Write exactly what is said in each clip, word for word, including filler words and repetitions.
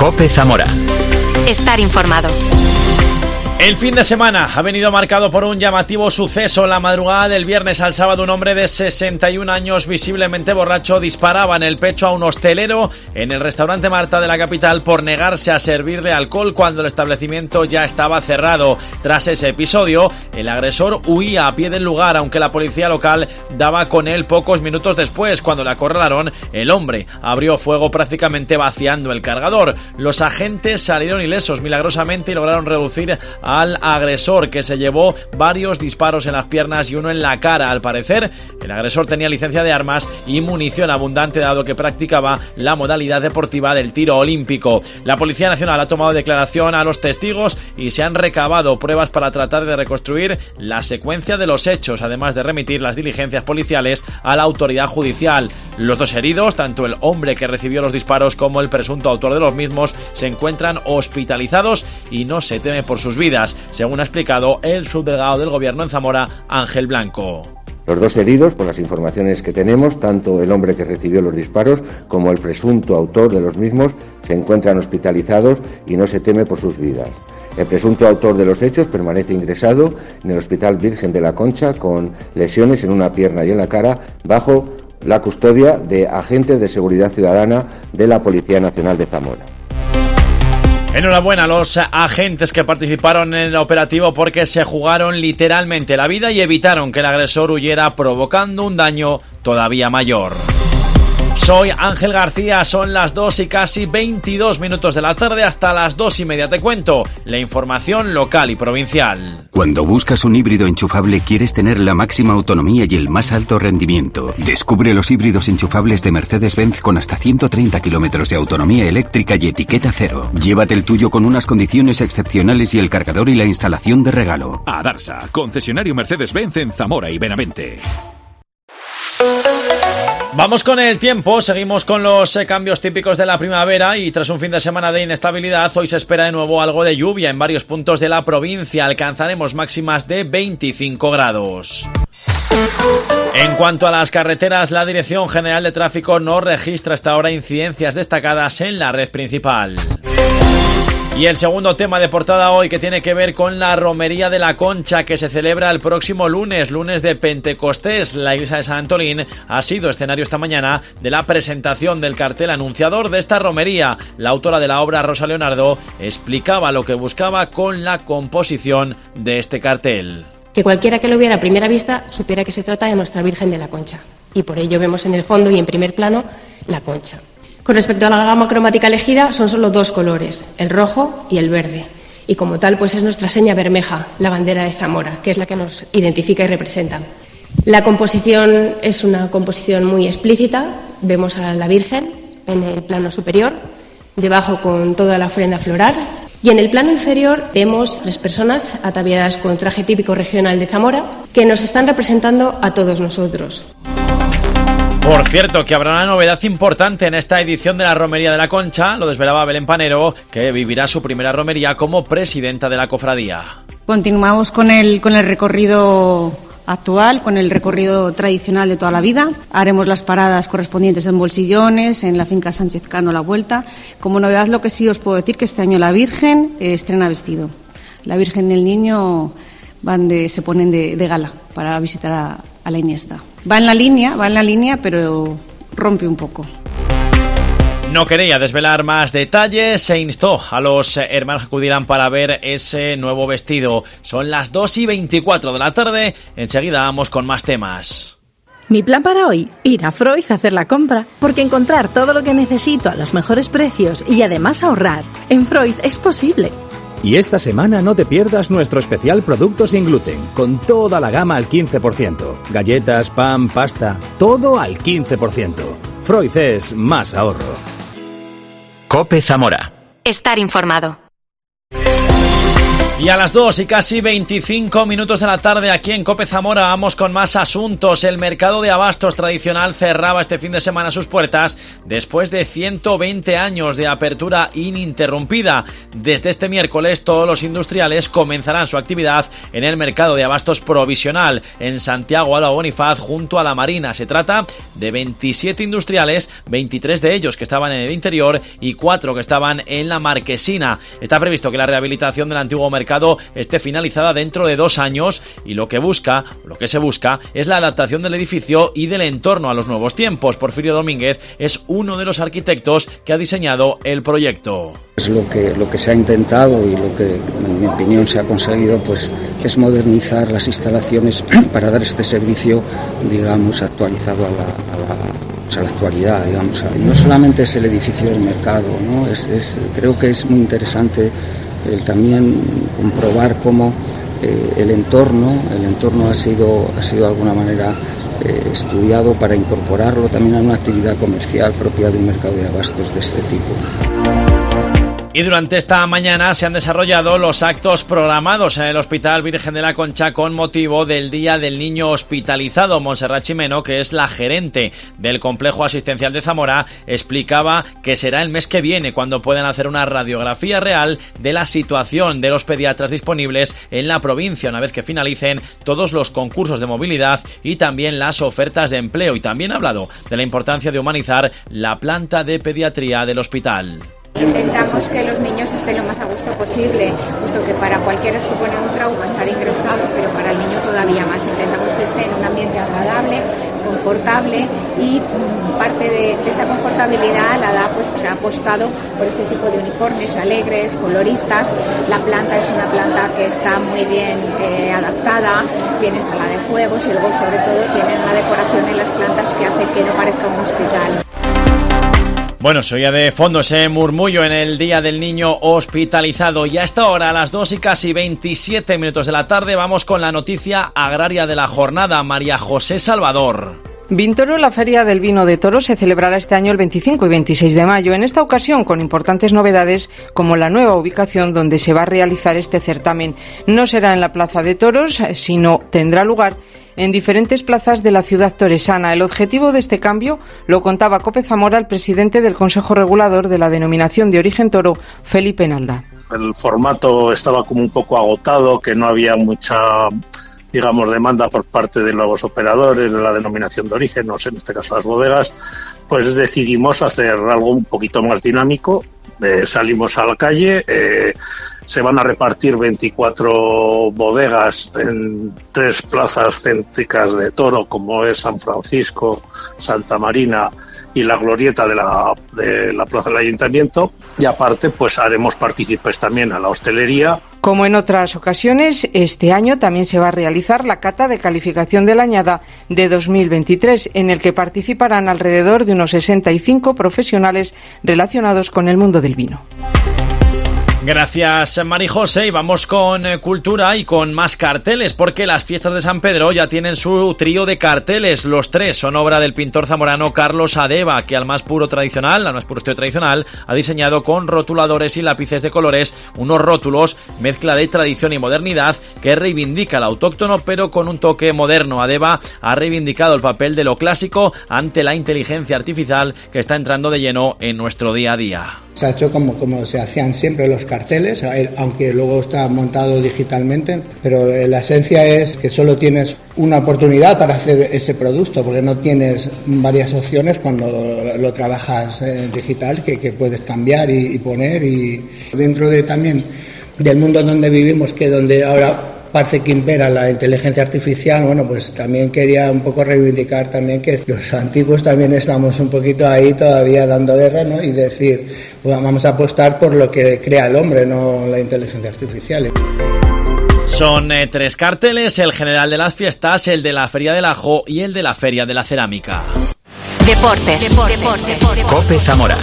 COPE Zamora. Estar informado. El fin de semana ha venido marcado por un llamativo suceso. La madrugada del viernes al sábado, un hombre de sesenta y un años, visiblemente borracho, disparaba en el pecho a un hostelero en el restaurante Marta de la capital por negarse a servirle alcohol cuando el establecimiento ya estaba cerrado. Tras ese episodio, el agresor huía a pie del lugar, aunque la policía local daba con él pocos minutos después. Cuando le acorralaron, el hombre abrió fuego prácticamente vaciando el cargador. Los agentes salieron ilesos milagrosamente y lograron reducir a al agresor, que se llevó varios disparos en las piernas y uno en la cara. Al parecer, el agresor tenía licencia de armas y munición abundante, dado que practicaba la modalidad deportiva del tiro olímpico. La Policía Nacional ha tomado declaración a los testigos y se han recabado pruebas para tratar de reconstruir la secuencia de los hechos, además de remitir las diligencias policiales a la autoridad judicial. Los dos heridos, tanto el hombre que recibió los disparos como el presunto autor de los mismos, se encuentran hospitalizados y no se teme por sus vidas, según ha explicado el subdelegado del Gobierno en Zamora, Ángel Blanco. Los dos heridos, por las informaciones que tenemos, tanto el hombre que recibió los disparos como el presunto autor de los mismos, se encuentran hospitalizados y no se teme por sus vidas. El presunto autor de los hechos permanece ingresado en el Hospital Virgen de la Concha con lesiones en una pierna y en la cara, bajo la custodia de agentes de seguridad ciudadana de la Policía Nacional de Zamora. Enhorabuena a los agentes que participaron en el operativo, porque se jugaron literalmente la vida y evitaron que el agresor huyera, provocando un daño todavía mayor. Soy Ángel García, son las dos y casi veintidós minutos de la tarde. Hasta las dos y media te cuento la información local y provincial. Cuando buscas un híbrido enchufable, quieres tener la máxima autonomía y el más alto rendimiento. Descubre los híbridos enchufables de Mercedes-Benz con hasta ciento treinta kilómetros de autonomía eléctrica y etiqueta cero. Llévate el tuyo con unas condiciones excepcionales y el cargador y la instalación de regalo. Adarsa, concesionario Mercedes-Benz en Zamora y Benavente. Vamos con el tiempo, seguimos con los eh, cambios típicos de la primavera y tras un fin de semana de inestabilidad, hoy se espera de nuevo algo de lluvia en varios puntos de la provincia. Alcanzaremos máximas de veinticinco grados. En cuanto a las carreteras, la Dirección General de Tráfico no registra hasta ahora incidencias destacadas en la red principal. Y el segundo tema de portada hoy, que tiene que ver con la Romería de la Concha, que se celebra el próximo lunes, lunes de Pentecostés. La iglesia de San Antolín ha sido escenario esta mañana de la presentación del cartel anunciador de esta romería. La autora de la obra, Rosa Leonardo, explicaba lo que buscaba con la composición de este cartel. Que cualquiera que lo viera a primera vista supiera que se trata de nuestra Virgen de la Concha. Y por ello vemos en el fondo y en primer plano la concha. Con respecto a la gama cromática elegida, son solo dos colores, el rojo y el verde. Y como tal, pues es nuestra seña bermeja, la bandera de Zamora, que es la que nos identifica y representa. La composición es una composición muy explícita. Vemos a la Virgen en el plano superior, debajo con toda la ofrenda floral. Y en el plano inferior vemos tres personas ataviadas con traje típico regional de Zamora, que nos están representando a todos nosotros. Por cierto, que habrá una novedad importante en esta edición de la Romería de la Concha, lo desvelaba Belén Panero, que vivirá su primera romería como presidenta de la cofradía. Continuamos con el, con el recorrido actual, con el recorrido tradicional de toda la vida. Haremos las paradas correspondientes en Bolsillones, en la finca Sánchez Cano, La Vuelta. Como novedad, lo que sí os puedo decir que este año la Virgen eh, estrena vestido. La Virgen y el Niño van de, se ponen de, de gala para visitar a, a la Iniesta. Va en la línea, va en la línea, pero rompe un poco. No quería desvelar más detalles, se instó a los hermanos que acudieran para ver ese nuevo vestido. Son las dos y veinticuatro de la tarde, enseguida vamos con más temas. Mi plan para hoy, ir a Freud a hacer la compra, porque encontrar todo lo que necesito a los mejores precios y además ahorrar en Freud es posible. Y esta semana no te pierdas nuestro especial Producto sin gluten, con toda la gama al quince por ciento. Galletas, pan, pasta, todo al quince por ciento. Freud es más ahorro. COPE Zamora. Estar informado. Y a las dos y casi veinticinco minutos de la tarde aquí en COPE Zamora vamos con más asuntos. El mercado de abastos tradicional cerraba este fin de semana sus puertas después de ciento veinte años de apertura ininterrumpida. Desde este miércoles todos los industriales comenzarán su actividad en el mercado de abastos provisional en Santiago Alba Bonifaz junto a la Marina. Se trata de veintisiete industriales, veintitrés de ellos que estaban en el interior y cuatro que estaban en la Marquesina. Está previsto que la rehabilitación del antiguo mercado esté finalizada dentro de dos años y lo que busca, lo que se busca es la adaptación del edificio y del entorno a los nuevos tiempos. Porfirio Domínguez es uno de los arquitectos que ha diseñado el proyecto. Es lo que, lo que se ha intentado y lo que, en mi opinión, se ha conseguido, pues, es modernizar las instalaciones para dar este servicio, digamos, actualizado a la, a la, pues a la actualidad, digamos. No solamente es el edificio del mercado, ¿no? Es, es, creo que es muy interesante el también comprobar cómo eh, el entorno, el entorno ha sido, ha sido de alguna manera eh, estudiado para incorporarlo también a una actividad comercial propia de un mercado de abastos de este tipo. Y durante esta mañana se han desarrollado los actos programados en el Hospital Virgen de la Concha con motivo del Día del Niño Hospitalizado. Montserrat Ximeno, que es la gerente del Complejo Asistencial de Zamora, explicaba que será el mes que viene cuando puedan hacer una radiografía real de la situación de los pediatras disponibles en la provincia una vez que finalicen todos los concursos de movilidad y también las ofertas de empleo. Y también ha hablado de la importancia de humanizar la planta de pediatría del hospital. Intentamos que los niños estén lo más a gusto posible, puesto que para cualquiera supone un trauma estar ingresado, pero para el niño todavía más. Intentamos que esté en un ambiente agradable, confortable y parte de, de esa confortabilidad la da, pues se ha apostado por este tipo de uniformes alegres, coloristas. La planta es una planta que está muy bien eh, adaptada, tiene sala de juegos y luego sobre todo tiene una decoración en las plantas que hace que no parezca un hospital. Bueno, se oía de fondo ese murmullo en el Día del Niño Hospitalizado. Y a esta hora, a las dos y casi veintisiete minutos de la tarde, vamos con la noticia agraria de la jornada. María José Salvador. Vintoro, la Feria del Vino de Toro, se celebrará este año el veinticinco y veintiséis de mayo, en esta ocasión con importantes novedades como la nueva ubicación donde se va a realizar este certamen. No será en la Plaza de Toros, sino tendrá lugar en diferentes plazas de la ciudad toresana. El objetivo de este cambio lo contaba COPE Zamora el presidente del Consejo Regulador de la Denominación de Origen Toro, Felipe Nalda. El formato estaba como un poco agotado, que no había mucha, digamos, demanda por parte de los operadores de la denominación de origen, no sé, en este caso las bodegas, pues decidimos hacer algo un poquito más dinámico. Eh, salimos a la calle, eh, se van a repartir veinticuatro bodegas en tres plazas céntricas de Toro, como es San Francisco, Santa Marina y la glorieta de la, de la plaza del Ayuntamiento, y aparte pues haremos partícipes también a la hostelería. Como en otras ocasiones, este año también se va a realizar la cata de calificación de la añada de dos mil veintitrés, en el que participarán alrededor de unos sesenta y cinco profesionales relacionados con el mundo del vino. Gracias, Mari José, y vamos con eh, cultura y con más carteles, porque las fiestas de San Pedro ya tienen su trío de carteles. Los tres son obra del pintor zamorano Carlos Adeba, que al más puro tradicional, al más puro estilo tradicional, ha diseñado con rotuladores y lápices de colores unos rótulos, mezcla de tradición y modernidad, que reivindica el autóctono pero con un toque moderno. Adeba ha reivindicado el papel de lo clásico ante la inteligencia artificial que está entrando de lleno en nuestro día a día. Se ha hecho como, como se hacían siempre los carteles, aunque luego está montado digitalmente, pero la esencia es que solo tienes una oportunidad para hacer ese producto, porque no tienes varias opciones cuando lo trabajas en digital que, que puedes cambiar y, y poner. Y dentro de también del mundo donde vivimos, que donde ahora parece que impera la inteligencia artificial, bueno, pues también quería un poco reivindicar también que los antiguos también estamos un poquito ahí todavía dando guerra, ¿no? Y decir, pues vamos a apostar por lo que crea el hombre, no la inteligencia artificial. Son eh, tres carteles, el general de las fiestas, el de la Feria del Ajo y el de la Feria de la Cerámica. Deportes. Deportes. Deportes. Deportes. COPE Zamora.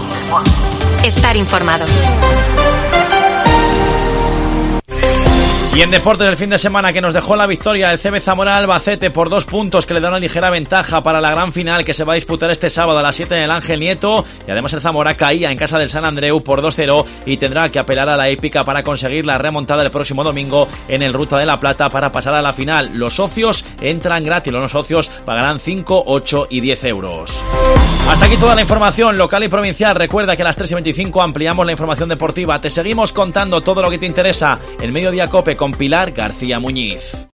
Estar informado. Y en deportes el fin de semana que nos dejó la victoria el C B Zamora Albacete por dos puntos que le da una ligera ventaja para la gran final que se va a disputar este sábado a las siete en el Ángel Nieto, y además el Zamora caía en casa del San Andreu por dos cero y tendrá que apelar a la épica para conseguir la remontada el próximo domingo en el Ruta de la Plata para pasar a la final. Los socios entran gratis, los no socios pagarán cinco, ocho y diez euros. Hasta aquí toda la información local y provincial. Recuerda que a las tres y veinticinco ampliamos la información deportiva. Te seguimos contando todo lo que te interesa en Mediodía Cope con Pilar García Muñiz.